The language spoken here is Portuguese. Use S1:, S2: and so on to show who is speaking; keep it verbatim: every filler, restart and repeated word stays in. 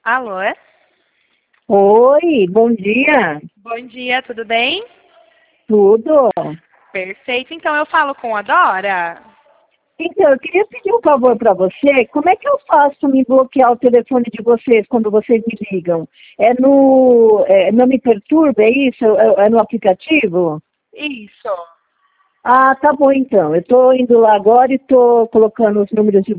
S1: Alô?
S2: Oi, bom dia.
S1: Bom dia, tudo bem?
S2: Tudo?
S1: Perfeito, então eu falo com a Dora.
S2: Então, eu queria pedir um favor para você. Como é que eu faço me bloquear o telefone de vocês quando vocês me ligam? É no... É, não me perturba, é isso? É, é no aplicativo?
S1: Isso.
S2: Ah, tá bom então. Eu estou indo lá agora e estou colocando os números de